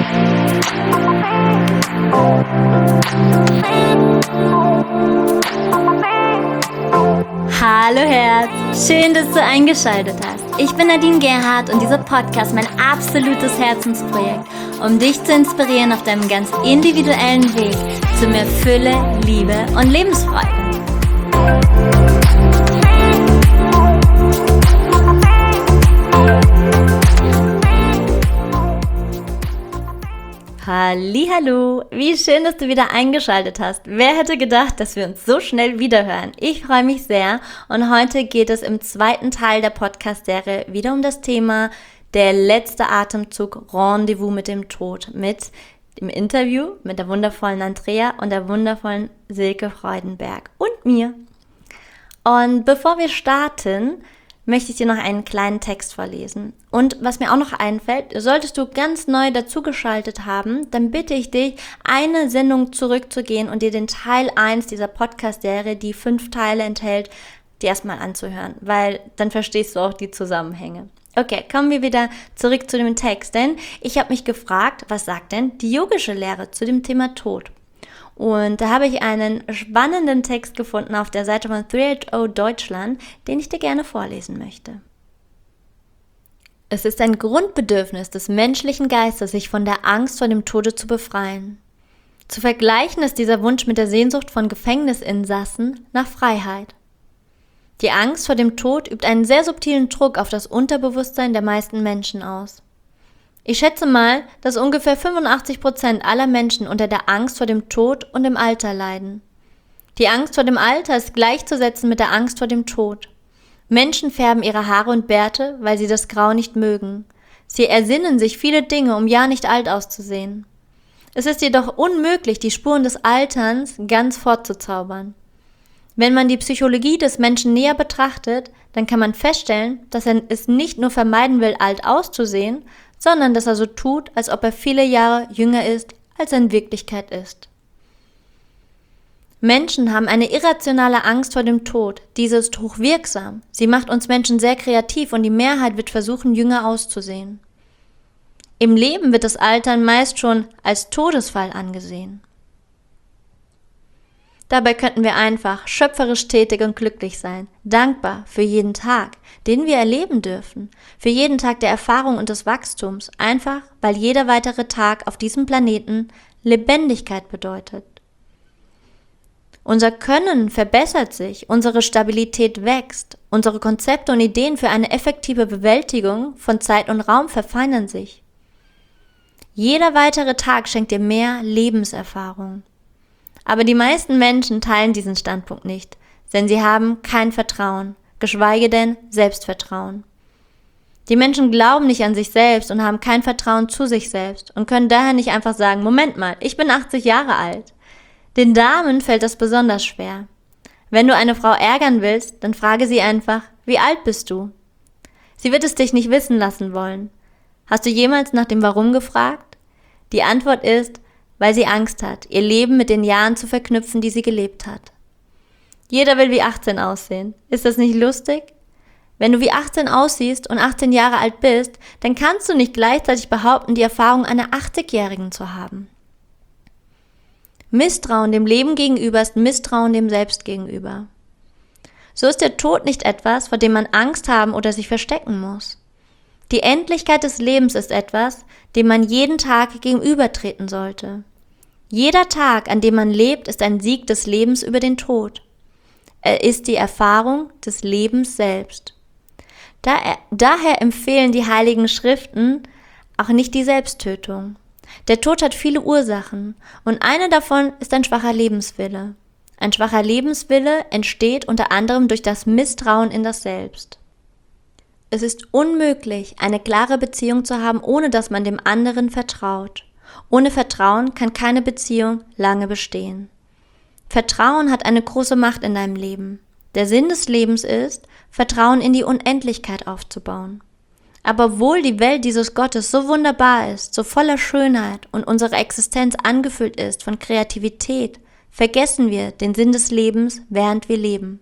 Hallo Herz, schön, dass du eingeschaltet hast. Ich bin Nadine Gerhardt und dieser Podcast ist mein absolutes Herzensprojekt, um dich zu inspirieren auf deinem ganz individuellen Weg zu mehr Fülle, Liebe und Lebensfreude. Hallihallo, wie schön, dass du wieder eingeschaltet hast. Wer hätte gedacht, dass wir uns so schnell wiederhören? Ich freue mich sehr und heute geht es im zweiten Teil der Podcast-Serie wieder um das Thema der letzte Atemzug, Rendezvous mit dem Tod, mit dem Interview mit der wundervollen Andrea und der wundervollen Silke Freudenberg und mir. Und bevor wir starten, möchte ich dir noch einen kleinen Text vorlesen. Und was mir auch noch einfällt, solltest du ganz neu dazugeschaltet haben, dann bitte ich dich, eine Sendung zurückzugehen und dir den Teil 1 dieser Podcast-Serie, die 5 Teile enthält, dir erstmal anzuhören, weil dann verstehst du auch die Zusammenhänge. Okay, kommen wir wieder zurück zu dem Text, denn ich habe mich gefragt, was sagt denn die yogische Lehre zu dem Thema Tod? Und da habe ich einen spannenden Text gefunden auf der Seite von 3HO Deutschland, den ich dir gerne vorlesen möchte. Es ist ein Grundbedürfnis des menschlichen Geistes, sich von der Angst vor dem Tode zu befreien. Zu vergleichen ist dieser Wunsch mit der Sehnsucht von Gefängnisinsassen nach Freiheit. Die Angst vor dem Tod übt einen sehr subtilen Druck auf das Unterbewusstsein der meisten Menschen aus. Ich schätze mal, dass ungefähr 85% aller Menschen unter der Angst vor dem Tod und dem Alter leiden. Die Angst vor dem Alter ist gleichzusetzen mit der Angst vor dem Tod. Menschen färben ihre Haare und Bärte, weil sie das Grau nicht mögen. Sie ersinnen sich viele Dinge, um ja nicht alt auszusehen. Es ist jedoch unmöglich, die Spuren des Alterns ganz fortzuzaubern. Wenn man die Psychologie des Menschen näher betrachtet, dann kann man feststellen, dass er es nicht nur vermeiden will, alt auszusehen, sondern dass er so tut, als ob er viele Jahre jünger ist, als er in Wirklichkeit ist. Menschen haben eine irrationale Angst vor dem Tod. Diese ist hochwirksam. Sie macht uns Menschen sehr kreativ und die Mehrheit wird versuchen, jünger auszusehen. Im Leben wird das Altern meist schon als Todesfall angesehen. Dabei könnten wir einfach schöpferisch tätig und glücklich sein, dankbar für jeden Tag, den wir erleben dürfen, für jeden Tag der Erfahrung und des Wachstums, einfach weil jeder weitere Tag auf diesem Planeten Lebendigkeit bedeutet. Unser Können verbessert sich, unsere Stabilität wächst, unsere Konzepte und Ideen für eine effektive Bewältigung von Zeit und Raum verfeinern sich. Jeder weitere Tag schenkt dir mehr Lebenserfahrung. Aber die meisten Menschen teilen diesen Standpunkt nicht, denn sie haben kein Vertrauen, geschweige denn Selbstvertrauen. Die Menschen glauben nicht an sich selbst und haben kein Vertrauen zu sich selbst und können daher nicht einfach sagen, Moment mal, ich bin 80 Jahre alt. Den Damen fällt das besonders schwer. Wenn du eine Frau ärgern willst, dann frage sie einfach, wie alt bist du? Sie wird es dich nicht wissen lassen wollen. Hast du jemals nach dem Warum gefragt? Die Antwort ist, weil sie Angst hat, ihr Leben mit den Jahren zu verknüpfen, die sie gelebt hat. Jeder will wie 18 aussehen. Ist das nicht lustig? Wenn du wie 18 aussiehst und 18 Jahre alt bist, dann kannst du nicht gleichzeitig behaupten, die Erfahrung einer 80-Jährigen zu haben. Misstrauen dem Leben gegenüber ist Misstrauen dem Selbst gegenüber. So ist der Tod nicht etwas, vor dem man Angst haben oder sich verstecken muss. Die Endlichkeit des Lebens ist etwas, dem man jeden Tag gegenübertreten sollte. Jeder Tag, an dem man lebt, ist ein Sieg des Lebens über den Tod. Er ist die Erfahrung des Lebens selbst. Daher empfehlen die Heiligen Schriften auch nicht die Selbsttötung. Der Tod hat viele Ursachen und eine davon ist ein schwacher Lebenswille. Ein schwacher Lebenswille entsteht unter anderem durch das Misstrauen in das Selbst. Es ist unmöglich, eine klare Beziehung zu haben, ohne dass man dem anderen vertraut. Ohne Vertrauen kann keine Beziehung lange bestehen. Vertrauen hat eine große Macht in deinem Leben. Der Sinn des Lebens ist, Vertrauen in die Unendlichkeit aufzubauen. Aber obwohl die Welt dieses Gottes so wunderbar ist, so voller Schönheit und unsere Existenz angefüllt ist von Kreativität, vergessen wir den Sinn des Lebens, während wir leben.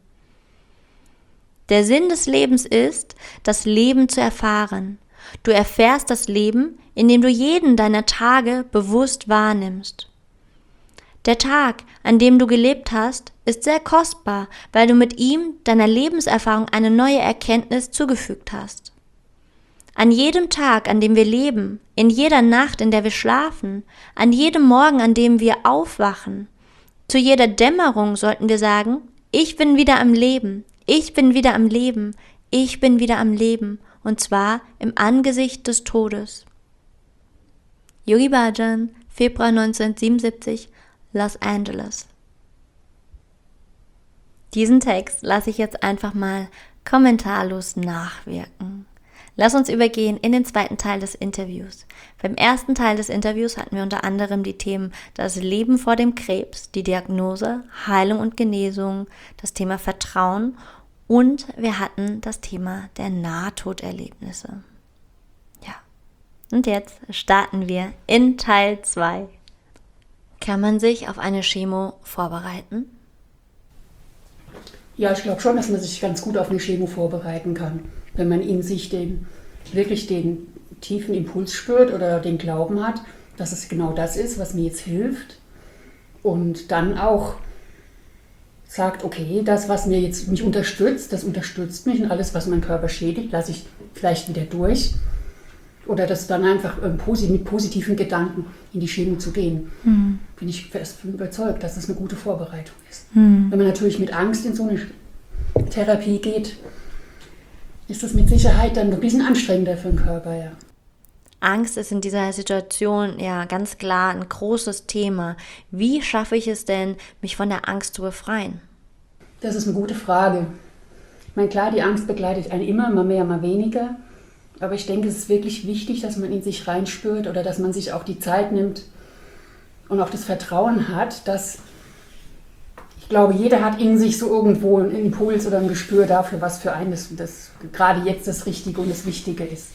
Der Sinn des Lebens ist, das Leben zu erfahren. Du erfährst das Leben, indem du jeden deiner Tage bewusst wahrnimmst. Der Tag, an dem du gelebt hast, ist sehr kostbar, weil du mit ihm deiner Lebenserfahrung eine neue Erkenntnis zugefügt hast. An jedem Tag, an dem wir leben, in jeder Nacht, in der wir schlafen, an jedem Morgen, an dem wir aufwachen, zu jeder Dämmerung sollten wir sagen, ich bin wieder am Leben, ich bin wieder am Leben, ich bin wieder am Leben, und zwar im Angesicht des Todes. Yogi Bhajan, Februar 1977, Los Angeles. Diesen Text lasse ich jetzt einfach mal kommentarlos nachwirken. Lass uns übergehen in den zweiten Teil des Interviews. Beim ersten Teil des Interviews hatten wir unter anderem die Themen das Leben vor dem Krebs, die Diagnose, Heilung und Genesung, das Thema Vertrauen und wir hatten das Thema der Nahtoderlebnisse. Ja, und jetzt starten wir in Teil 2. Kann man sich auf eine Chemo vorbereiten? Ja, ich glaube schon, dass man sich ganz gut auf eine Chemo vorbereiten kann, wenn man in sich wirklich den tiefen Impuls spürt oder den Glauben hat, dass es genau das ist, was mir jetzt hilft und dann auch sagt, okay, das, was mir jetzt mich unterstützt, das unterstützt mich und alles, was mein Körper schädigt, lasse ich vielleicht wieder durch oder das dann einfach mit positiven Gedanken in die Chemo zu gehen. Bin ich fest überzeugt, dass das eine gute Vorbereitung ist. Wenn man natürlich mit Angst in so eine Therapie geht, ist das mit Sicherheit dann ein bisschen anstrengender für den Körper, ja. Angst ist in dieser Situation ja ganz klar ein großes Thema. Wie schaffe ich es denn, mich von der Angst zu befreien? Das ist eine gute Frage. Ich meine, klar, die Angst begleitet einen immer, mal mehr, mal weniger. Aber ich denke, es ist wirklich wichtig, dass man in sich reinspürt oder dass man sich auch die Zeit nimmt und auch das Vertrauen hat, dass ich glaube, jeder hat in sich so irgendwo einen Impuls oder ein Gespür dafür, was für einen das gerade jetzt das Richtige und das Wichtige ist.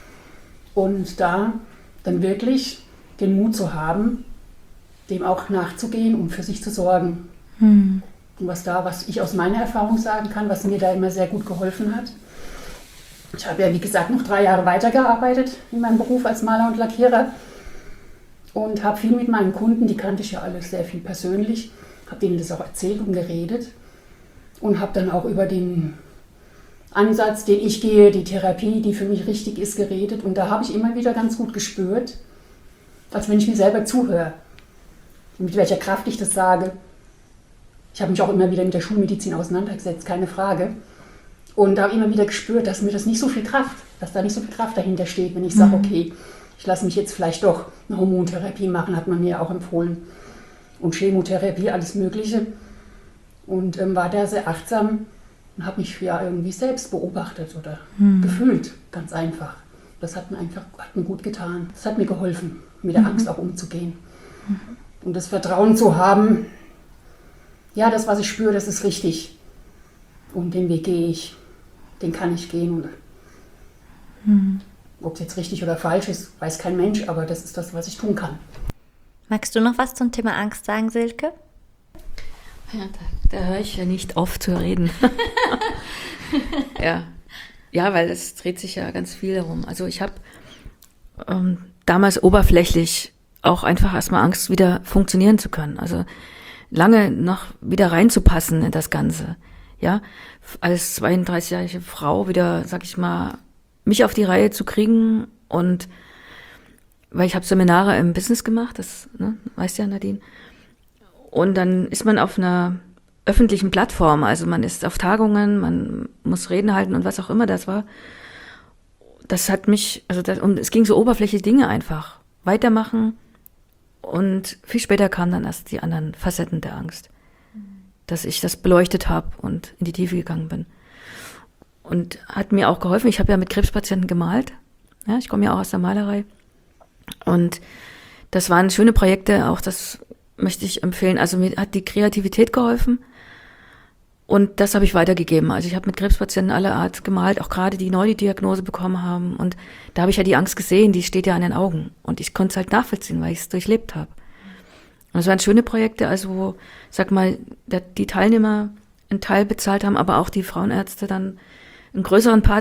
Und da dann wirklich den Mut zu haben, dem auch nachzugehen und für sich zu sorgen. Und was ich aus meiner Erfahrung sagen kann, was mir da immer sehr gut geholfen hat. Ich habe ja, wie gesagt, noch 3 Jahre weitergearbeitet in meinem Beruf als Maler und Lackierer und habe viel mit meinen Kunden, die kannte ich ja alle sehr viel persönlich, habe denen das auch erzählt und geredet und habe dann auch über den Ansatz, den ich gehe, die Therapie, die für mich richtig ist, geredet. Und da habe ich immer wieder ganz gut gespürt, als wenn ich mir selber zuhöre, mit welcher Kraft ich das sage. Ich habe mich auch immer wieder mit der Schulmedizin auseinandergesetzt, keine Frage. Und da habe ich immer wieder gespürt, dass mir das nicht so viel Kraft, dass da nicht so viel Kraft dahinter steht, wenn ich sage, okay, ich lasse mich jetzt vielleicht doch eine Hormontherapie machen, hat man mir auch empfohlen. Und Chemotherapie, alles Mögliche. Und war da sehr achtsam und habe mich ja irgendwie selbst beobachtet oder gefühlt, ganz einfach. Das hat mir gut getan. Das hat mir geholfen, mit der Angst auch umzugehen. Und das Vertrauen zu haben, ja, das, was ich spüre, das ist richtig. Und den Weg gehe ich, den kann ich gehen. Und ob es jetzt richtig oder falsch ist, weiß kein Mensch, aber das ist das, was ich tun kann. Magst du noch was zum Thema Angst sagen, Silke? Ja, da höre ich ja nicht auf zu reden. Ja, weil es dreht sich ja ganz viel darum. Also ich habe damals oberflächlich auch einfach erstmal Angst, wieder funktionieren zu können. Also lange noch wieder reinzupassen in das Ganze. Ja, als 32-jährige Frau wieder, sag ich mal, mich auf die Reihe zu kriegen und weil ich habe Seminare im Business gemacht, das weißt ja, Nadine. Und dann ist man auf einer öffentlichen Plattform, also man ist auf Tagungen, man muss Reden halten und was auch immer das war. Das hat mich, und es ging so oberflächliche Dinge einfach. Weitermachen und viel später kamen dann erst die anderen Facetten der Angst. Dass ich das beleuchtet habe und in die Tiefe gegangen bin. Und hat mir auch geholfen, ich habe ja mit Krebspatienten gemalt. Ja, ich komme ja auch aus der Malerei. Und das waren schöne Projekte, auch das möchte ich empfehlen. Also mir hat die Kreativität geholfen und das habe ich weitergegeben. Also ich habe mit Krebspatienten aller Art gemalt, auch gerade die neu die Diagnose bekommen haben. Und da habe ich ja die Angst gesehen, die steht ja an den Augen. Und ich konnte es halt nachvollziehen, weil ich es durchlebt habe. Und es waren schöne Projekte, also wo, sag mal, die Teilnehmer einen Teil bezahlt haben, aber auch die Frauenärzte dann einen größeren Part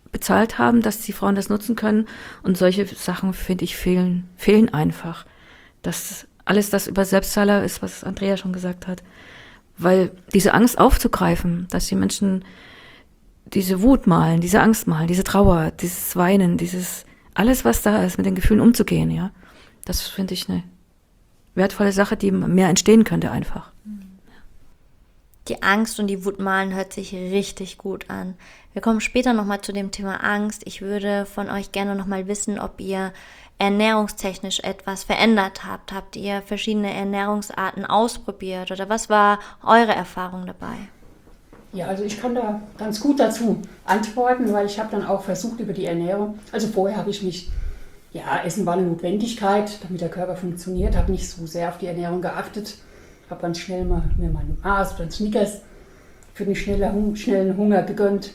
bezahlt haben, dass die Frauen das nutzen können. Und solche Sachen, finde ich, fehlen einfach. Das alles das über Selbstzahler ist, was Andrea schon gesagt hat. Weil diese Angst aufzugreifen, dass die Menschen diese Wut malen, diese Angst malen, diese Trauer, dieses Weinen, dieses alles, was da ist, mit den Gefühlen umzugehen, ja, das finde ich eine wertvolle Sache, die mehr entstehen könnte einfach. Die Angst und die Wut malen hört sich richtig gut an. Wir kommen später nochmal zu dem Thema Angst. Ich würde von euch gerne nochmal wissen, ob ihr ernährungstechnisch etwas verändert habt. Habt ihr verschiedene Ernährungsarten ausprobiert oder was war eure Erfahrung dabei? Ja, also ich kann da ganz gut dazu antworten, weil ich habe dann auch versucht über die Ernährung, also vorher habe ich mich, ja, Essen war eine Notwendigkeit, damit der Körper funktioniert, habe nicht so sehr auf die Ernährung geachtet, habe dann schnell mir mal Mars oder ein Snickers für den schnellen Hunger gegönnt.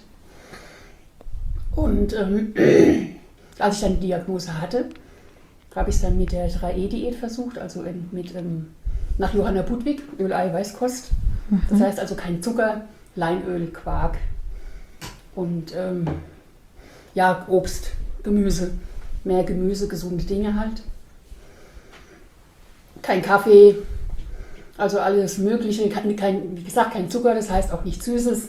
Und als ich dann die Diagnose hatte, habe ich es dann mit der 3E-Diät versucht, also nach Johanna Budwig, Öl-Eiweiß-Kost. Das heißt also kein Zucker, Leinöl, Quark und Obst, Gemüse, mehr Gemüse, gesunde Dinge halt. Kein Kaffee, also alles Mögliche, wie gesagt, kein Zucker, das heißt auch nichts Süßes.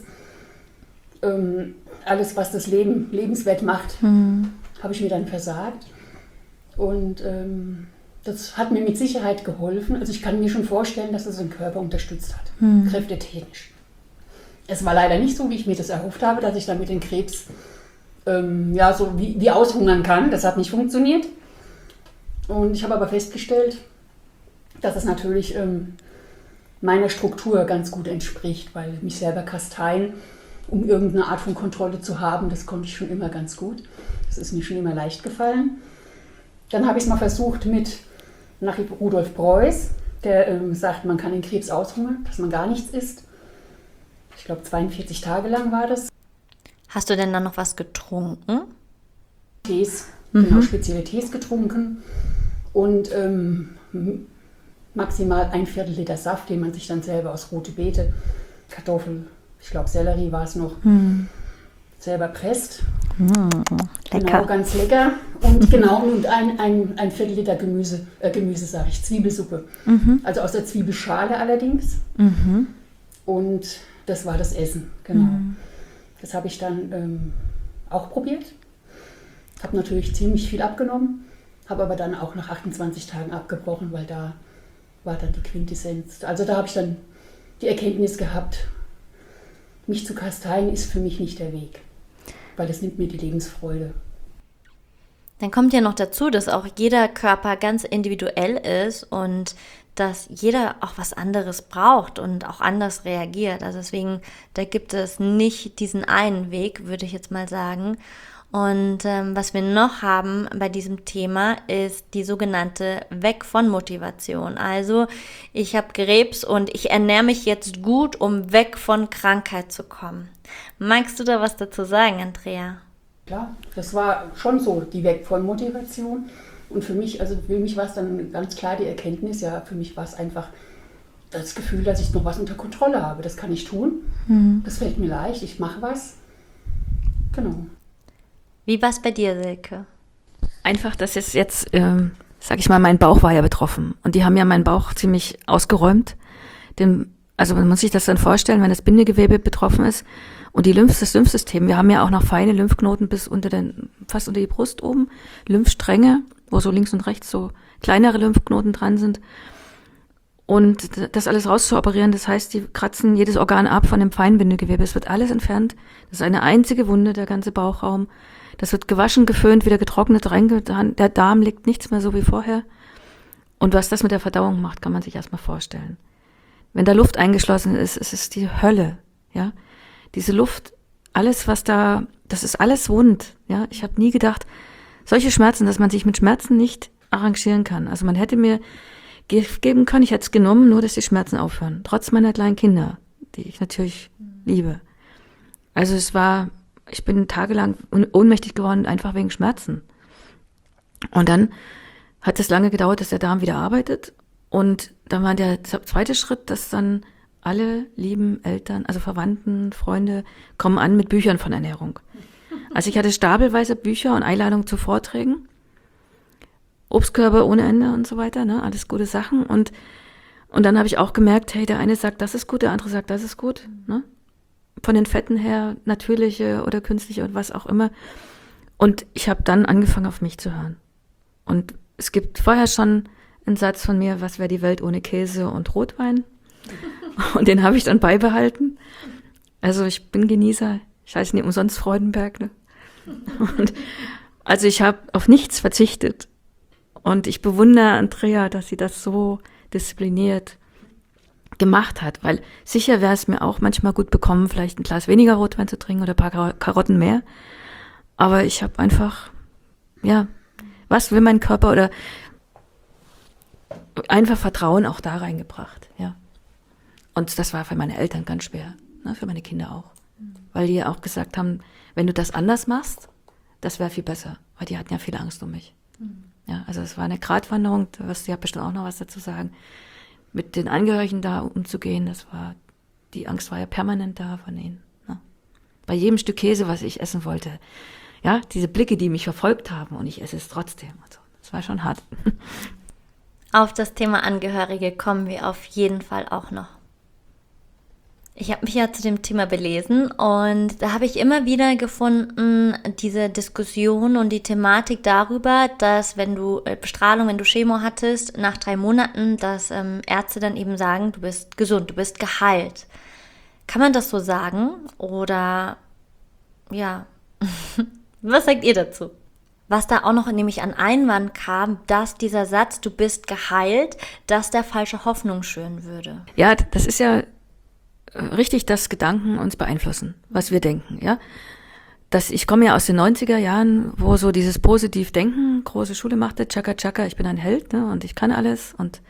Alles, was das Leben lebenswert macht, habe ich mir dann versagt. Und das hat mir mit Sicherheit geholfen. Also ich kann mir schon vorstellen, dass es den Körper unterstützt hat, kräftetechnisch. Es war leider nicht so, wie ich mir das erhofft habe, dass ich dann mit dem Krebs so wie aushungern kann. Das hat nicht funktioniert. Und ich habe aber festgestellt, dass es natürlich meiner Struktur ganz gut entspricht, weil mich selber kasteien, um irgendeine Art von Kontrolle zu haben, das konnte ich schon immer ganz gut. Das ist mir schon immer leicht gefallen. Dann habe ich es mal versucht nach Rudolf Preuß, der sagt, man kann den Krebs aushungern, dass man gar nichts isst. Ich glaube 42 Tage lang war das. Hast du denn dann noch was getrunken? Tees, genau, spezielle Tees getrunken und maximal 1/4 Liter Saft, den man sich dann selber aus rote Beete, Kartoffeln, ich glaube Sellerie war es noch, selber presst. Lecker. Genau, ganz lecker. Und genau, und ein Viertel Liter Gemüse sage ich, Zwiebelsuppe. Also aus der Zwiebelschale allerdings. Und das war das Essen, genau. Das habe ich dann auch probiert. Habe natürlich ziemlich viel abgenommen, habe aber dann auch nach 28 Tagen abgebrochen, weil da war dann die Quintessenz. Also da habe ich dann die Erkenntnis gehabt, mich zu kasteien ist für mich nicht der Weg, weil das nimmt mir die Lebensfreude. Dann kommt ja noch dazu, dass auch jeder Körper ganz individuell ist und dass jeder auch was anderes braucht und auch anders reagiert. Also deswegen, da gibt es nicht diesen einen Weg, würde ich jetzt mal sagen. Und was wir noch haben bei diesem Thema ist die sogenannte Weg von Motivation. Also ich habe Krebs und ich ernähre mich jetzt gut, um weg von Krankheit zu kommen. Magst du da was dazu sagen, Andrea? Klar, das war schon so die Weg von Motivation. Und für mich war es dann ganz klar die Erkenntnis, ja, für mich war es einfach das Gefühl, dass ich noch was unter Kontrolle habe. Das kann ich tun, das fällt mir leicht, ich mache was. Genau. Wie war es bei dir, Silke? Einfach, dass jetzt sag ich mal, mein Bauch war ja betroffen. Und die haben ja meinen Bauch ziemlich ausgeräumt. Also man muss sich das dann vorstellen, wenn das Bindegewebe betroffen ist und das Lymphsystem. Wir haben ja auch noch feine Lymphknoten bis fast unter die Brust oben. Lymphstränge, wo so links und rechts so kleinere Lymphknoten dran sind. Und das alles rauszuoperieren, das heißt, die kratzen jedes Organ ab von dem Feinbindegewebe. Es wird alles entfernt. Das ist eine einzige Wunde, der ganze Bauchraum. Das wird gewaschen, geföhnt, wieder getrocknet, reingetan. Der Darm liegt nichts mehr so wie vorher. Und was das mit der Verdauung macht, kann man sich erstmal vorstellen. Wenn da Luft eingeschlossen ist, es ist die Hölle, ja. Diese Luft, alles was da, das ist alles wund, ja. Ich habe nie gedacht, solche Schmerzen, dass man sich mit Schmerzen nicht arrangieren kann. Also man hätte mir Gift geben können, ich hätte es genommen, nur dass die Schmerzen aufhören. Trotz meiner kleinen Kinder, die ich natürlich liebe. Also ich bin tagelang ohnmächtig geworden, einfach wegen Schmerzen. Und dann hat es lange gedauert, dass der Darm wieder arbeitet. Und dann war der zweite Schritt, dass dann alle lieben Eltern, also Verwandten, Freunde, kommen an mit Büchern von Ernährung. Also ich hatte stapelweise Bücher und Einladungen zu Vorträgen, Obstkörbe ohne Ende und so weiter, ne? Alles gute Sachen. Und dann habe ich auch gemerkt, hey, der eine sagt, das ist gut, der andere sagt, das ist gut. Ne? Von den Fetten her, natürliche oder künstliche und was auch immer. Und ich habe dann angefangen, auf mich zu hören. Und es gibt vorher schon einen Satz von mir, was wäre die Welt ohne Käse und Rotwein? Und den habe ich dann beibehalten. Also ich bin Genießer. Ich heiße nicht umsonst Freudenberg. Ne? Und also ich habe auf nichts verzichtet. Und ich bewundere Andrea, dass sie das so diszipliniert gemacht hat. Weil sicher wäre es mir auch manchmal gut bekommen, vielleicht ein Glas weniger Rotwein zu trinken oder ein paar Karotten mehr. Aber ich habe einfach, ja, was will mein Körper oder einfach Vertrauen auch da reingebracht, ja. Und das war für meine Eltern ganz schwer, ne, für meine Kinder auch. Weil die auch gesagt haben, wenn du das anders machst, das wäre viel besser. Weil die hatten ja viel Angst um mich. Ja, also es war eine Gratwanderung, du wirst ja bestimmt auch noch was dazu sagen. Mit den Angehörigen da umzugehen, die Angst war ja permanent da von ihnen. Ne? Bei jedem Stück Käse, was ich essen wollte, ja, diese Blicke, die mich verfolgt haben und ich esse es trotzdem. Also, das war schon hart. Auf das Thema Angehörige kommen wir auf jeden Fall auch noch. Ich habe mich ja zu dem Thema belesen und da habe ich immer wieder gefunden, diese Diskussion und die Thematik darüber, dass wenn du Bestrahlung, wenn du Chemo hattest, nach 3 Monaten, dass Ärzte dann eben sagen, du bist gesund, du bist geheilt. Kann man das so sagen? Oder ja, was sagt ihr dazu? Was da auch noch nämlich an Einwand kam, dass dieser Satz, du bist geheilt, dass der falsche Hoffnung schüren würde. Ja, das ist ja richtig, dass Gedanken uns beeinflussen, was wir denken, ja. Ich komme ja aus den 90er Jahren, wo so dieses Positivdenken große Schule machte, Chaka Chaka, ich bin ein Held, ne, und ich kann alles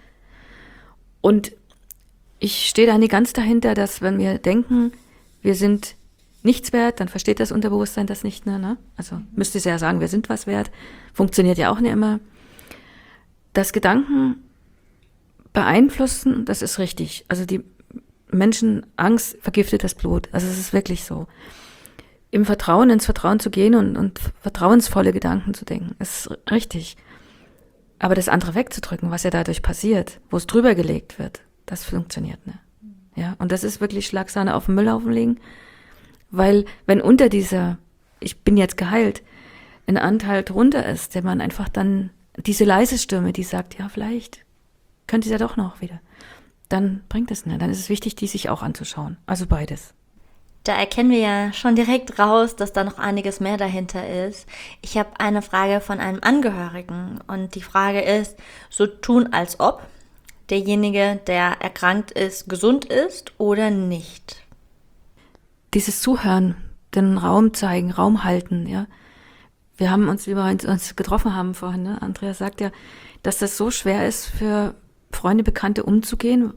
und ich stehe da nicht ganz dahinter, dass wenn wir denken, wir sind nichts wert, dann versteht das Unterbewusstsein das nicht mehr, ne? Also müsste es ja sagen, wir sind was wert, funktioniert ja auch nicht immer. Dass Gedanken beeinflussen, das ist richtig. Also die Menschen, Angst vergiftet das Blut. Also es ist wirklich so. Ins Vertrauen zu gehen und vertrauensvolle Gedanken zu denken, ist richtig. Aber das andere wegzudrücken, was ja dadurch passiert, wo es drüber gelegt wird, das funktioniert nicht. Ja, und das ist wirklich Schlagsahne auf den Müllhaufen legen, weil wenn unter dieser, ich bin jetzt geheilt, ein Anteil drunter ist, der man einfach dann, diese leise Stimme, die sagt, ja, vielleicht könnte es ja doch noch wieder, dann bringt es nicht. Dann ist es wichtig, die sich auch anzuschauen. Also beides. Da erkennen wir ja schon direkt raus, dass da noch einiges mehr dahinter ist. Ich habe eine Frage von einem Angehörigen und die Frage ist, so tun als ob derjenige, der erkrankt ist, gesund ist oder nicht. Dieses Zuhören, den Raum zeigen, Raum halten, ja. Wir haben uns, wie wir uns getroffen haben vorhin, ne? Andrea sagt ja, dass das so schwer ist für Freunde, Bekannte umzugehen,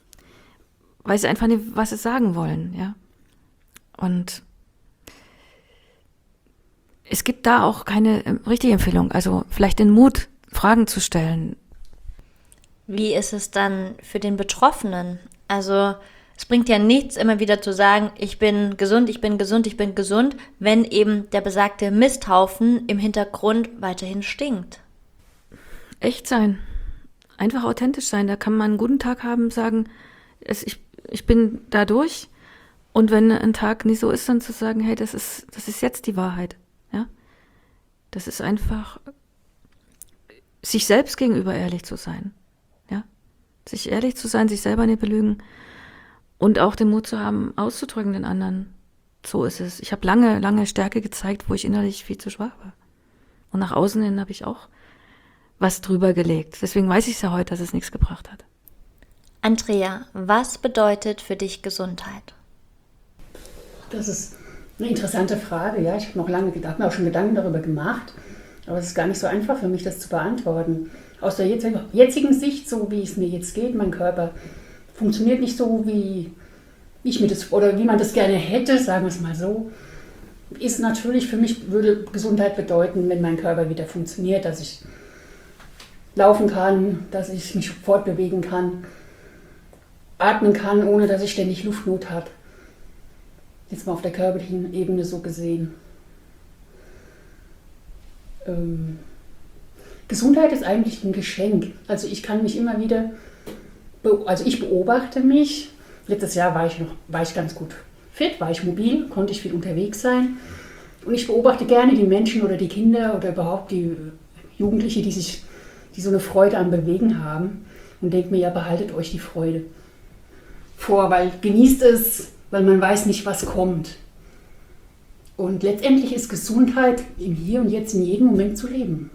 weil sie einfach nicht, was sie sagen wollen, ja. Und es gibt da auch keine richtige Empfehlung, also vielleicht den Mut, Fragen zu stellen. Wie ist es dann für den Betroffenen? Also es bringt ja nichts, immer wieder zu sagen, ich bin gesund, ich bin gesund, ich bin gesund, wenn eben der besagte Misthaufen im Hintergrund weiterhin stinkt. Echt sein. Einfach authentisch sein. Da kann man einen guten Tag haben, sagen, ich bin da durch. Und wenn ein Tag nicht so ist, dann zu sagen, hey, das ist jetzt die Wahrheit. Ja? Das ist einfach, sich selbst gegenüber ehrlich zu sein. Ja? Sich ehrlich zu sein, sich selber nicht belügen. Und auch den Mut zu haben, auszudrücken den anderen. So ist es. Ich habe lange, lange Stärke gezeigt, wo ich innerlich viel zu schwach war. Und nach außen hin habe ich auch was drüber gelegt. Deswegen weiß ich es ja heute, dass es nichts gebracht hat. Andrea, was bedeutet für dich Gesundheit? Das ist eine interessante Frage. Ja, ich habe mir auch schon Gedanken darüber gemacht. Aber es ist gar nicht so einfach für mich, das zu beantworten. Aus der jetzigen Sicht, so wie es mir jetzt geht, mein Körper funktioniert nicht so, wie ich mir das, oder wie man das gerne hätte, sagen wir es mal so. Ist natürlich, für mich würde Gesundheit bedeuten, wenn mein Körper wieder funktioniert, dass ich laufen kann, dass ich mich fortbewegen kann, atmen kann, ohne dass ich ständig Luftnot habe. Jetzt mal auf der körperlichen Ebene so gesehen. Gesundheit ist eigentlich ein Geschenk. Also ich kann mich immer wieder, also ich beobachte mich. Letztes Jahr war ich ganz gut fit, war ich mobil, konnte ich viel unterwegs sein. Und ich beobachte gerne die Menschen oder die Kinder oder überhaupt die Jugendliche, die so eine Freude am Bewegen haben. Und denke mir, ja, behaltet euch die Freude vor, weil genießt es, weil man weiß nicht, was kommt. Und letztendlich ist Gesundheit im Hier und Jetzt in jedem Moment zu leben.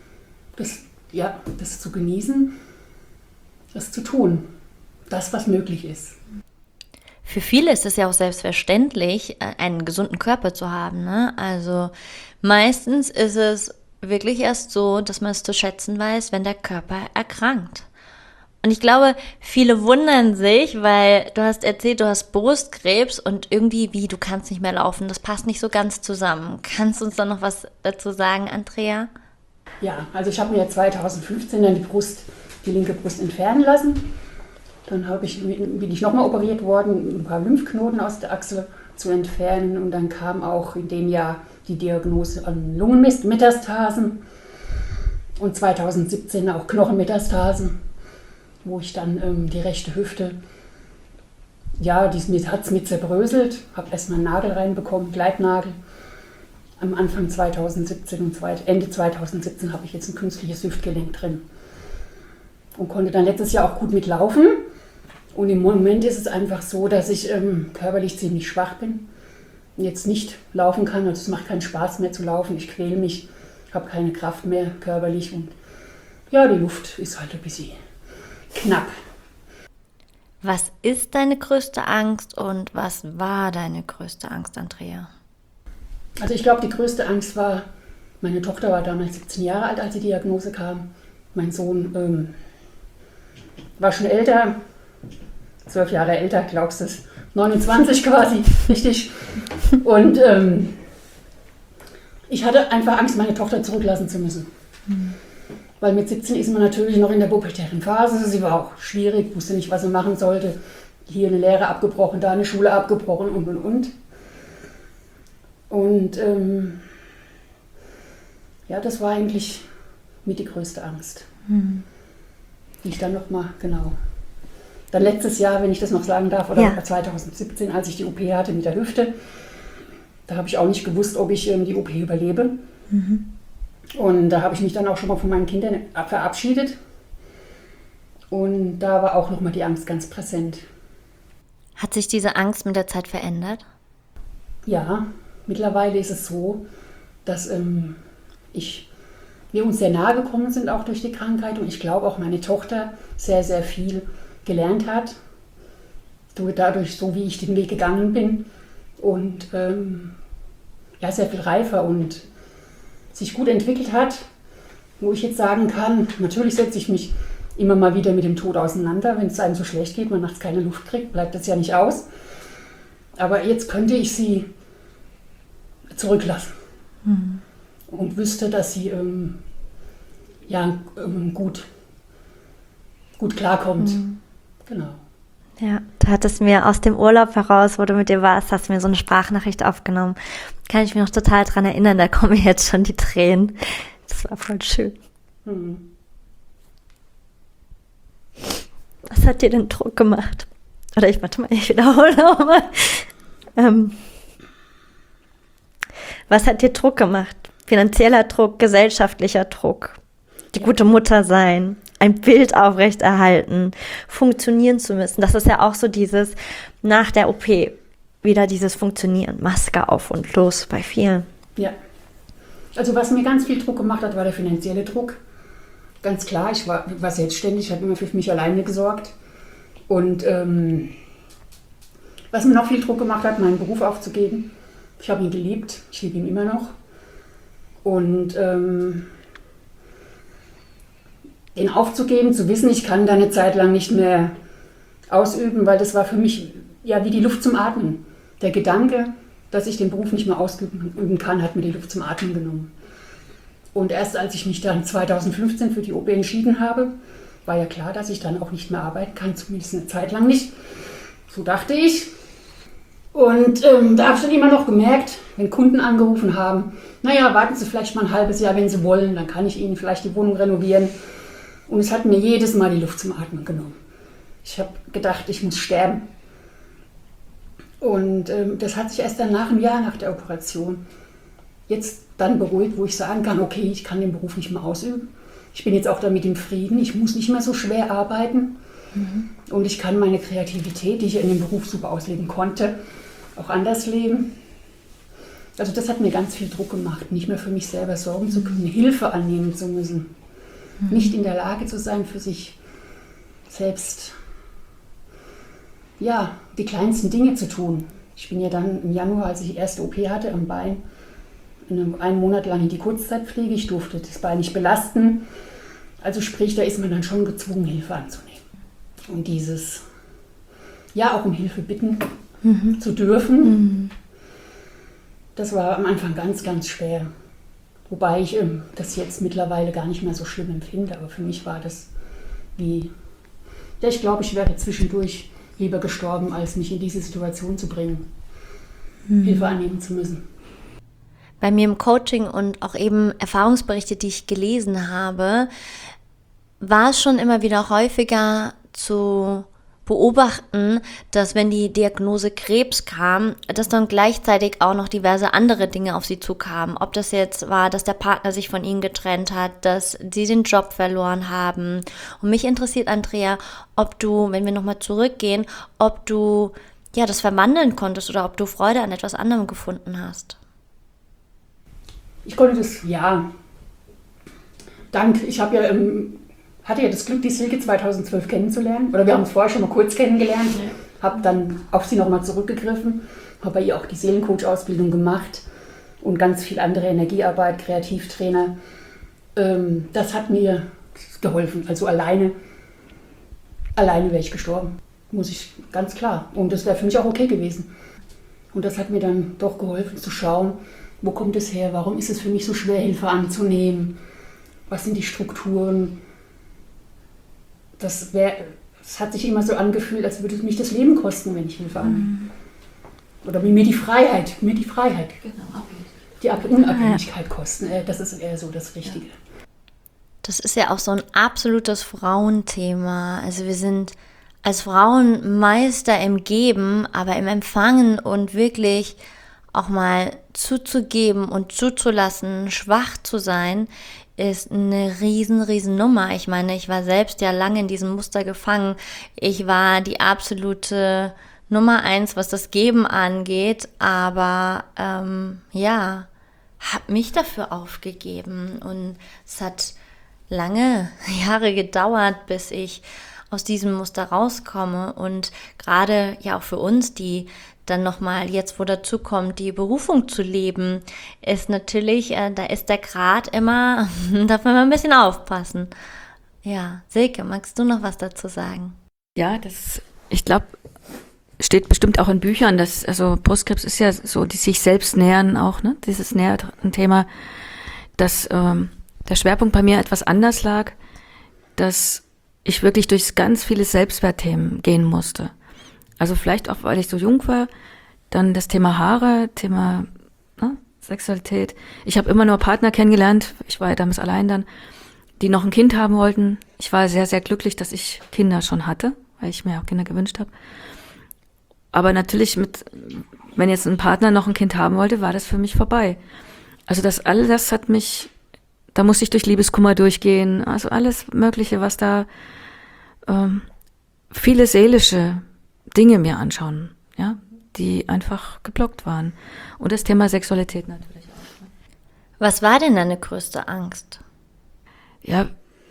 Das zu genießen, das zu tun, das, was möglich ist. Für viele ist es ja auch selbstverständlich, einen gesunden Körper zu haben, ne? Also meistens ist es wirklich erst so, dass man es zu schätzen weiß, wenn der Körper erkrankt. Und ich glaube, viele wundern sich, weil du hast erzählt, du hast Brustkrebs und irgendwie, du kannst nicht mehr laufen, das passt nicht so ganz zusammen. Kannst du uns da noch was dazu sagen, Andrea? Ja, also ich habe mir 2015 dann die linke Brust entfernen lassen. Dann bin ich nochmal operiert worden, ein paar Lymphknoten aus der Achsel zu entfernen. Und dann kam auch in dem Jahr die Diagnose an Lungenmetastasen und 2017 auch Knochenmetastasen, wo ich dann die rechte Hüfte, ja, die hat es mit zerbröselt, habe erstmal einen Nagel reinbekommen, Gleitnagel. Am Anfang 2017 und Ende 2017 habe ich jetzt ein künstliches Hüftgelenk drin und konnte dann letztes Jahr auch gut mitlaufen. Und im Moment ist es einfach so, dass ich körperlich ziemlich schwach bin und jetzt nicht laufen kann. Also es macht keinen Spaß mehr zu laufen. Ich quäle mich, habe keine Kraft mehr körperlich und ja, die Luft ist halt ein bisschen knapp. Was ist deine größte Angst und was war deine größte Angst, Andrea? Also ich glaube, die größte Angst war, meine Tochter war damals 17 Jahre alt, als die Diagnose kam. Mein Sohn war schon älter, 12 Jahre älter, glaubst du es, 29 quasi, richtig. Und ich hatte einfach Angst, meine Tochter zurücklassen zu müssen. Weil mit 17 ist man natürlich noch in der pubertären Phase. Sie war auch schwierig, wusste nicht, was sie machen sollte. Hier eine Lehre abgebrochen, da eine Schule abgebrochen und. Und ja, das war eigentlich mit die größte Angst. Die ich dann nochmal, genau. Dann letztes Jahr, wenn ich das noch sagen darf, oder ja. 2017, als ich die OP hatte mit der Hüfte, da habe ich auch nicht gewusst, ob ich die OP überlebe. Und da habe ich mich dann auch schon mal von meinen Kindern verabschiedet. Und da war auch nochmal die Angst ganz präsent. Hat sich diese Angst mit der Zeit verändert? Ja, mittlerweile ist es so, dass wir uns sehr nahe gekommen sind, auch durch die Krankheit. Und ich glaube auch meine Tochter sehr, sehr viel gelernt hat. Dadurch, so wie ich den Weg gegangen bin. Und ja, sehr viel reifer und sich gut entwickelt hat, wo ich jetzt sagen kann, natürlich setze ich mich immer mal wieder mit dem Tod auseinander, wenn es einem so schlecht geht, man nachts keine Luft kriegt, bleibt das ja nicht aus. Aber jetzt könnte ich sie zurücklassen und wüsste, dass sie gut klarkommt. Genau. Ja, du hattest mir aus dem Urlaub heraus, wo du mit dir warst, hast du mir so eine Sprachnachricht aufgenommen. Kann ich mich noch total dran erinnern, da kommen jetzt schon die Tränen. Das war voll schön. Was hat dir denn Druck gemacht? Oder ich wiederhole nochmal. Was hat dir Druck gemacht? Finanzieller Druck, gesellschaftlicher Druck, die gute Mutter sein, ein Bild aufrechterhalten, funktionieren zu müssen. Das ist ja auch so dieses, nach der OP, wieder dieses Funktionieren, Maske auf und los bei vielen. Ja, also was mir ganz viel Druck gemacht hat, war der finanzielle Druck. Ganz klar, ich war selbstständig, habe immer für mich alleine gesorgt. Und was mir noch viel Druck gemacht hat, meinen Beruf aufzugeben. Ich habe ihn geliebt, ich liebe ihn immer noch. Und den aufzugeben, zu wissen, ich kann da eine Zeit lang nicht mehr ausüben, weil das war für mich ja wie die Luft zum Atmen. Der Gedanke, dass ich den Beruf nicht mehr ausüben kann, hat mir die Luft zum Atmen genommen. Und erst als ich mich dann 2015 für die OP entschieden habe, war ja klar, dass ich dann auch nicht mehr arbeiten kann, zumindest eine Zeit lang nicht. So dachte ich. Und da habe ich dann immer noch gemerkt, wenn Kunden angerufen haben, naja, warten Sie vielleicht mal ein halbes Jahr, wenn Sie wollen, dann kann ich Ihnen vielleicht die Wohnung renovieren. Und es hat mir jedes Mal die Luft zum Atmen genommen. Ich habe gedacht, ich muss sterben. Und das hat sich erst dann nach einem Jahr nach der Operation jetzt dann beruhigt, wo ich sagen kann, okay, ich kann den Beruf nicht mehr ausüben. Ich bin jetzt auch damit im Frieden, ich muss nicht mehr so schwer arbeiten. Und ich kann meine Kreativität, die ich in dem Beruf super ausleben konnte, auch anders leben. Also das hat mir ganz viel Druck gemacht, nicht mehr für mich selber sorgen zu können, Hilfe annehmen zu müssen, nicht in der Lage zu sein, für sich selbst die kleinsten Dinge zu tun. Ich bin ja dann im Januar, als ich die erste OP hatte am Bein, einen Monat lang in die Kurzzeitpflege. Ich durfte das Bein nicht belasten. Also sprich, da ist man dann schon gezwungen, Hilfe anzunehmen. Und dieses, auch um Hilfe bitten zu dürfen, das war am Anfang ganz, ganz schwer. Wobei ich das jetzt mittlerweile gar nicht mehr so schlimm empfinde. Aber für mich war das ich glaube, ich wäre zwischendurch lieber gestorben, als mich in diese Situation zu bringen, Hilfe annehmen zu müssen. Bei mir im Coaching und auch eben Erfahrungsberichte, die ich gelesen habe, war es schon immer wieder häufiger zu beobachten, dass wenn die Diagnose Krebs kam, dass dann gleichzeitig auch noch diverse andere Dinge auf sie zukamen. Ob das jetzt war, dass der Partner sich von ihnen getrennt hat, dass sie den Job verloren haben. Und mich interessiert, Andrea, ob du, wenn wir nochmal zurückgehen, ob du das verwandeln konntest oder ob du Freude an etwas anderem gefunden hast. Ich konnte das, ich hatte ja das Glück, die Silke 2012 kennenzulernen. Oder wir haben uns vorher schon mal kurz kennengelernt. Habe dann auf sie nochmal zurückgegriffen. Habe bei ihr auch die Seelencoach-Ausbildung gemacht. Und ganz viel andere Energiearbeit, Kreativtrainer. Das hat mir geholfen. Also alleine wäre ich gestorben. Muss ich, ganz klar. Und das wäre für mich auch okay gewesen. Und das hat mir dann doch geholfen zu schauen, wo kommt es her? Warum ist es für mich so schwer, Hilfe anzunehmen? Was sind die Strukturen? Es hat sich immer so angefühlt, als würde es mich das Leben kosten, wenn ich Hilfe annehme. Oder mir die Freiheit, genau, die Unabhängigkeit kosten. Das ist eher so das Richtige. Das ist ja auch so ein absolutes Frauenthema. Also wir sind als Frauen Meister im Geben, aber im Empfangen und wirklich auch mal zuzugeben und zuzulassen, schwach zu sein, ist eine riesen Nummer. Ich meine, ich war selbst ja lange in diesem Muster gefangen. Ich war die absolute Nummer 1, was das Geben angeht, aber habe mich dafür aufgegeben und es hat lange Jahre gedauert, bis ich aus diesem Muster rauskomme und gerade ja auch für uns, die dann nochmal jetzt, wo dazu kommt, die Berufung zu leben, ist natürlich, da ist der Grat immer, darf man mal ein bisschen aufpassen. Ja, Silke, magst du noch was dazu sagen? Ja, ich glaube, steht bestimmt auch in Büchern, also Brustkrebs ist ja so, die sich selbst nähern auch, ne? Dieses nähert ein Thema, dass der Schwerpunkt bei mir etwas anders lag, dass ich wirklich durch ganz viele Selbstwertthemen gehen musste. Also vielleicht auch, weil ich so jung war, dann das Thema Haare, Thema Sexualität. Ich habe immer nur Partner kennengelernt, ich war ja damals allein dann, die noch ein Kind haben wollten. Ich war sehr, sehr glücklich, dass ich Kinder schon hatte, weil ich mir auch Kinder gewünscht habe. Aber natürlich wenn jetzt ein Partner noch ein Kind haben wollte, war das für mich vorbei. Also das hat mich, da musste ich durch Liebeskummer durchgehen, also alles Mögliche, was da viele seelische Dinge mir anschauen, ja, die einfach geblockt waren. Und das Thema Sexualität natürlich auch. Was war denn deine größte Angst? Ja,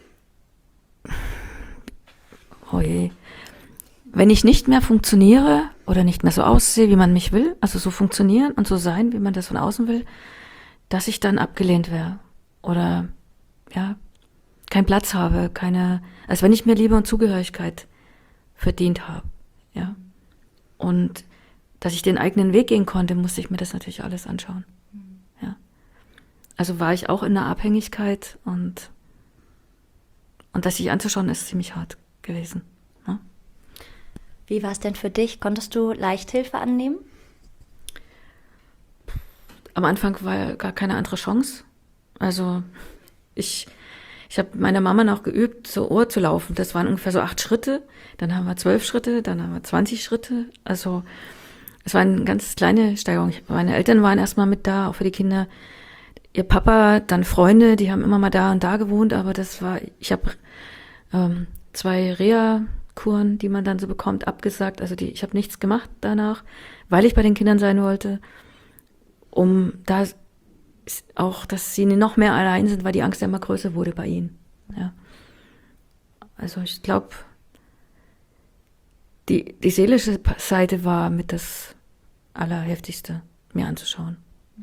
wenn ich nicht mehr funktioniere oder nicht mehr so aussehe, wie man mich will, also so funktionieren und so sein, wie man das von außen will, dass ich dann abgelehnt wäre oder keinen Platz habe, als wenn ich mir Liebe und Zugehörigkeit verdient habe, ja. Und dass ich den eigenen Weg gehen konnte, musste ich mir das natürlich alles anschauen, ja. Also war ich auch in einer Abhängigkeit und das sich anzuschauen, ist ziemlich hart gewesen, ne? Wie war es denn für dich? Konntest du leicht Hilfe annehmen? am Anfang war ja gar keine andere Chance. Also ich habe meiner Mama noch geübt, zur Uhr zu laufen. Das waren ungefähr so 8 Schritte. Dann haben wir 12 Schritte, dann haben wir 20 Schritte. Also es war eine ganz kleine Steigerung. Meine Eltern waren erstmal mit da, auch für die Kinder. Ihr Papa, dann Freunde, die haben immer mal da und da gewohnt. Aber ich habe 2 Reha-Kuren, die man dann so bekommt, abgesagt. Also ich habe nichts gemacht danach, weil ich bei den Kindern sein wollte, um da auch, dass sie noch mehr allein sind, weil die Angst ja immer größer wurde bei ihnen. Ja. Also ich glaube, die seelische Seite war mit das Allerheftigste, mir anzuschauen.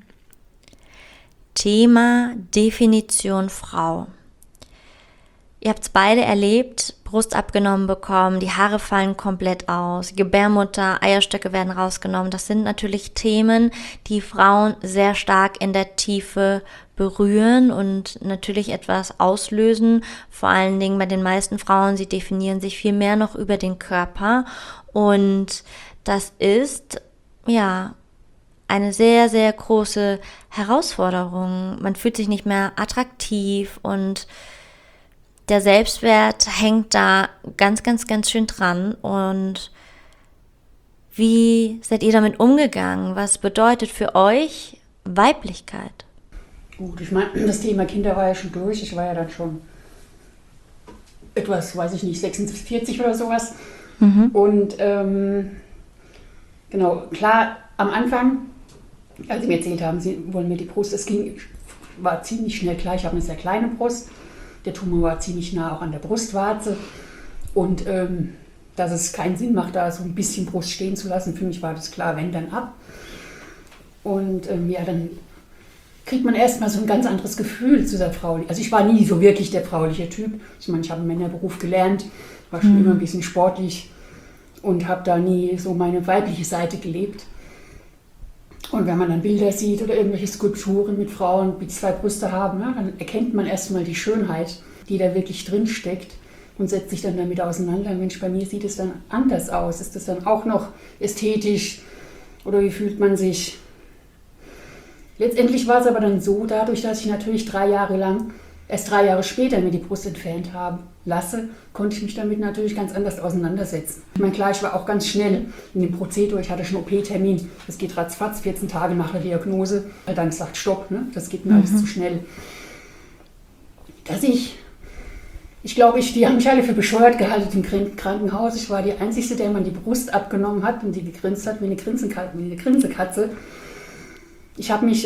Thema Definition Frau. Ihr habt es beide erlebt, Brust abgenommen bekommen, die Haare fallen komplett aus, Gebärmutter, Eierstöcke werden rausgenommen. Das sind natürlich Themen, die Frauen sehr stark in der Tiefe berühren und natürlich etwas auslösen. Vor allen Dingen bei den meisten Frauen, sie definieren sich viel mehr noch über den Körper. Und das ist, ja, eine sehr, sehr große Herausforderung. Man fühlt sich nicht mehr attraktiv und der Selbstwert hängt da ganz, ganz, ganz schön dran. Und wie seid ihr damit umgegangen? Was bedeutet für euch Weiblichkeit? Gut, ich meine, das Thema Kinder war ja schon durch. Ich war ja dann schon etwas, weiß ich nicht, 46 oder sowas. Und genau, klar, am Anfang, als sie mir erzählt haben, sie wollen mir die Brust, war ziemlich schnell klar, ich habe eine sehr kleine Brust. Der Tumor war ziemlich nah auch an der Brustwarze und dass es keinen Sinn macht, da so ein bisschen Brust stehen zu lassen. Für mich war das klar, wenn, dann ab. Und ja, dann kriegt man erstmal so ein ganz anderes Gefühl zu der Frau. Also ich war nie so wirklich der frauliche Typ. Ich meine, ich habe einen Männerberuf gelernt, war schon immer ein bisschen sportlich und habe da nie so meine weibliche Seite gelebt. Und wenn man dann Bilder sieht oder irgendwelche Skulpturen mit Frauen, die 2 Brüste haben, ja, dann erkennt man erstmal die Schönheit, die da wirklich drin steckt und setzt sich dann damit auseinander. Mensch, bei mir sieht es dann anders aus. Ist das dann auch noch ästhetisch oder wie fühlt man sich? Letztendlich war es aber dann so, dadurch, dass ich natürlich 3 Jahre lang, erst 3 Jahre später mir die Brust entfernt habe lasse, konnte ich mich damit natürlich ganz anders auseinandersetzen. Ich meine, klar, ich war auch ganz schnell in dem Prozedere, ich hatte schon OP-Termin, das geht ratzfatz, 14 Tage nach der Diagnose, dann gesagt, stopp, ne? Das geht mir alles zu schnell. Dass ich glaube, die haben mich alle für bescheuert gehalten im Krankenhaus. Ich war die Einzige, der man die Brust abgenommen hat und die gegrinst hat wie eine Grinsekatze. Ich habe mich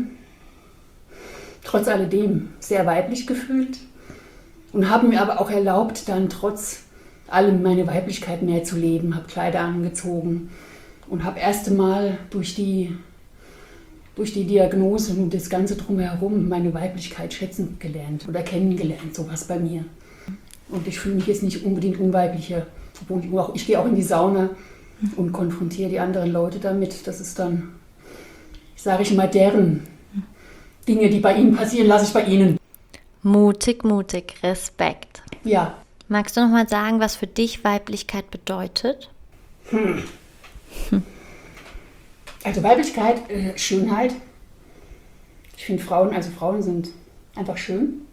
trotz alledem sehr weiblich gefühlt und habe mir aber auch erlaubt, dann trotz allem meine Weiblichkeit mehr zu leben, habe Kleider angezogen und habe erst einmal durch die Diagnose und das Ganze drumherum meine Weiblichkeit schätzen gelernt oder kennengelernt, sowas bei mir. Und ich fühle mich jetzt nicht unbedingt unweiblicher, obwohl ich gehe auch in die Sauna und konfrontiere die anderen Leute damit. Das ist dann, sage ich mal, deren Dinge, die bei ihnen passieren, lasse ich bei ihnen. Mutig, mutig, Respekt. Ja. Magst du noch mal sagen, was für dich Weiblichkeit bedeutet? Also Weiblichkeit, Schönheit. Ich finde Frauen sind einfach schön.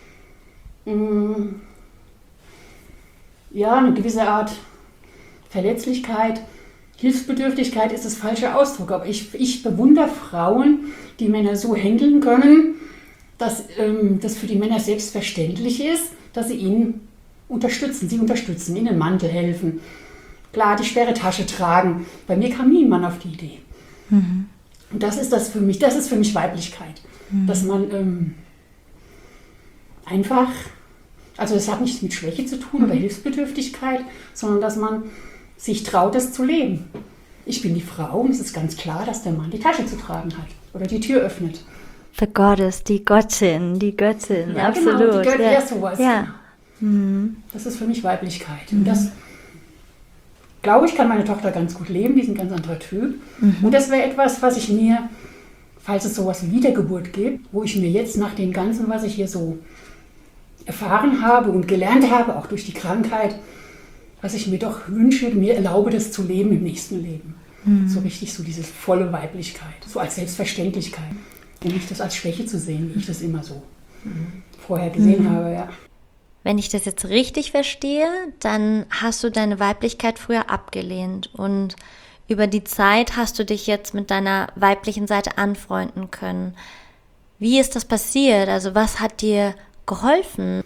Ja, eine gewisse Art Verletzlichkeit. Hilfsbedürftigkeit ist das falsche Ausdruck, aber ich bewundere Frauen, die Männer so handeln können, dass das für die Männer selbstverständlich ist, dass sie sie unterstützen, ihnen den Mantel helfen, klar, die schwere Tasche tragen. Bei mir kam nie ein Mann auf die Idee. Und das ist für mich Weiblichkeit, dass man einfach, also das hat nichts mit Schwäche zu tun oder Hilfsbedürftigkeit, sondern dass man sich traut, es zu leben. Ich bin die Frau und es ist ganz klar, dass der Mann die Tasche zu tragen hat oder die Tür öffnet. The Goddess, die Göttin, ja, absolut. Genau, die Göttin, ja, sowas. Ja. Das ist für mich Weiblichkeit. Und das, glaube ich, kann meine Tochter ganz gut leben, die ist ein ganz anderer Typ. Und das wäre etwas, was ich mir, falls es sowas wie Wiedergeburt gibt, wo ich mir jetzt nach dem Ganzen, was ich hier so erfahren habe und gelernt habe, auch durch die Krankheit, was ich mir doch wünsche, mir erlaube, das zu leben im nächsten Leben. So richtig so diese volle Weiblichkeit, so als Selbstverständlichkeit. Und nicht das als Schwäche zu sehen, wie ich das immer so vorher gesehen habe, ja. Wenn ich das jetzt richtig verstehe, dann hast du deine Weiblichkeit früher abgelehnt und über die Zeit hast du dich jetzt mit deiner weiblichen Seite anfreunden können. Wie ist das passiert? Also was hat dir geholfen?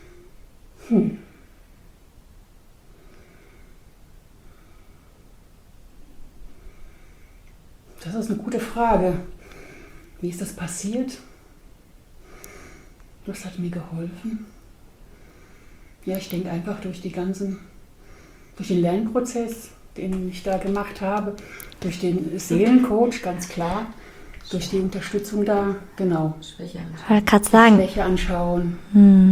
Das ist eine gute Frage. Wie ist das passiert? Was hat mir geholfen? Ja, ich denke einfach durch den Lernprozess, den ich da gemacht habe, durch den Seelencoach, ganz klar, durch die Unterstützung da, genau. Ich wollte gerade sagen. Schwäche anschauen.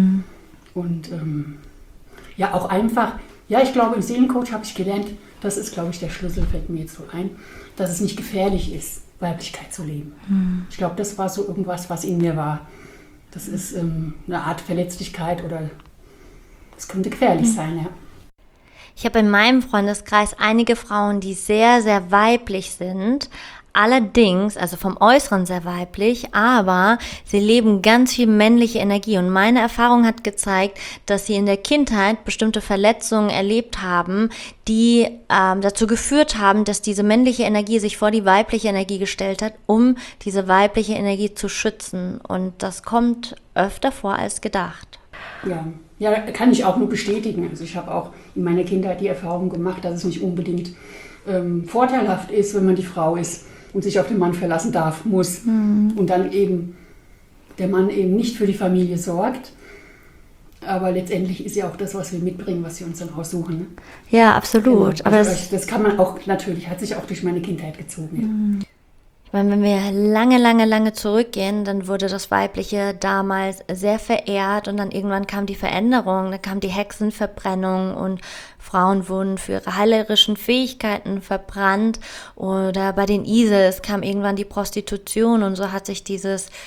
Und ja, auch einfach, ja, ich glaube, im Seelencoach habe ich gelernt, das ist, glaube ich, der Schlüssel, fällt mir jetzt so ein, dass es nicht gefährlich ist, Weiblichkeit zu leben. Ich glaube, das war so irgendwas, was in mir war. Das ist eine Art Verletzlichkeit oder es könnte gefährlich sein, ja. Ich habe in meinem Freundeskreis einige Frauen, die sehr, sehr weiblich sind. Allerdings, also vom Äußeren sehr weiblich, aber sie leben ganz viel männliche Energie. Und meine Erfahrung hat gezeigt, dass sie in der Kindheit bestimmte Verletzungen erlebt haben, die dazu geführt haben, dass diese männliche Energie sich vor die weibliche Energie gestellt hat, um diese weibliche Energie zu schützen. Und das kommt öfter vor als gedacht. Ja, kann ich auch nur bestätigen. Also ich habe auch in meiner Kindheit die Erfahrung gemacht, dass es nicht unbedingt vorteilhaft ist, wenn man die Frau ist und sich auf den Mann verlassen darf, muss. Und dann eben der Mann eben nicht für die Familie sorgt. Aber letztendlich ist ja auch das, was wir mitbringen, was wir uns dann aussuchen. Ne? Ja, absolut. Genau. Aber das kann man auch natürlich, hat sich auch durch meine Kindheit gezogen. Ja. Ich meine, wenn wir lange zurückgehen, dann wurde das Weibliche damals sehr verehrt und dann irgendwann kam die Veränderung, dann kam die Hexenverbrennung und Frauen wurden für ihre heilerischen Fähigkeiten verbrannt oder bei den Isis kam irgendwann die Prostitution und so hat sich die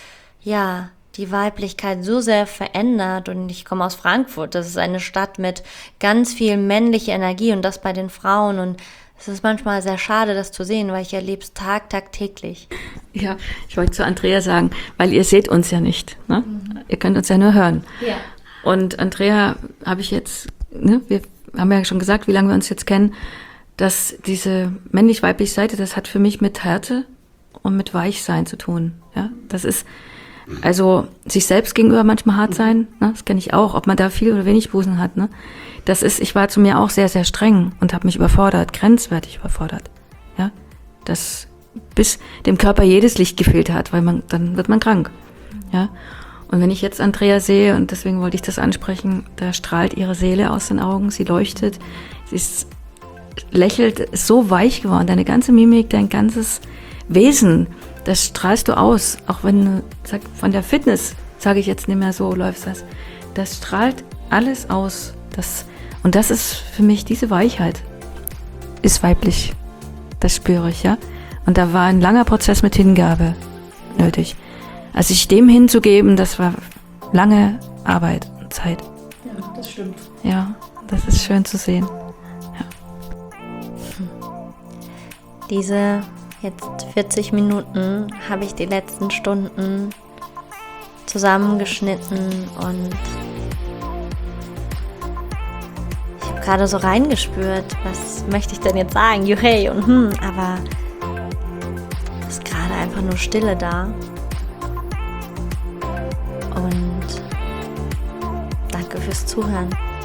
Weiblichkeit so sehr verändert und ich komme aus Frankfurt, das ist eine Stadt mit ganz viel männlicher Energie und das bei den Frauen und es ist manchmal sehr schade, das zu sehen, weil ich erlebe es tagtäglich. Ja, ich wollte zu Andrea sagen, weil ihr seht uns ja nicht. Ne? Ihr könnt uns ja nur hören. Ja. Und Andrea habe ich jetzt, ne, wir haben ja schon gesagt, wie lange wir uns jetzt kennen, dass diese männlich-weibliche Seite, das hat für mich mit Härte und mit Weichsein zu tun. Ja, das ist also sich selbst gegenüber manchmal hart sein, ne? Das kenne ich auch, ob man da viel oder wenig Busen hat. Ne? Das ist, ich war zu mir auch sehr, sehr streng und habe mich überfordert, grenzwertig überfordert. Ja, das bis dem Körper jedes Licht gefehlt hat, weil dann wird man krank. Ja, und wenn ich jetzt Andrea sehe, und deswegen wollte ich das ansprechen, da strahlt ihre Seele aus den Augen, sie leuchtet, lächelt, ist so weich geworden, deine ganze Mimik, dein ganzes Wesen, das strahlst du aus, auch wenn du von der Fitness, sage ich jetzt nicht mehr so, läufst das strahlt alles aus. Und das ist für mich, diese Weichheit ist weiblich. Das spüre ich, ja. Und da war ein langer Prozess mit Hingabe nötig. Also sich dem hinzugeben, das war lange Arbeit und Zeit. Ja, das stimmt. Ja, das ist schön zu sehen. Ja. Diese jetzt 40 Minuten habe ich die letzten Stunden zusammengeschnitten und ich habe gerade so reingespürt, was möchte ich denn jetzt sagen, juhey und aber es ist gerade einfach nur Stille da und danke fürs Zuhören.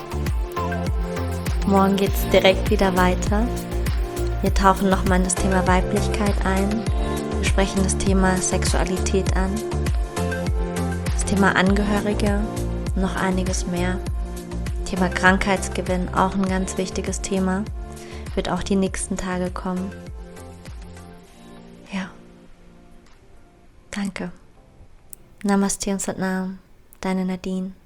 Morgen geht es direkt wieder weiter. Wir tauchen nochmal in das Thema Weiblichkeit ein. Wir sprechen das Thema Sexualität an. Das Thema Angehörige, noch einiges mehr. Thema Krankheitsgewinn, auch ein ganz wichtiges Thema. Wird auch die nächsten Tage kommen. Ja. Danke. Namaste und Satnam. Deine Nadine.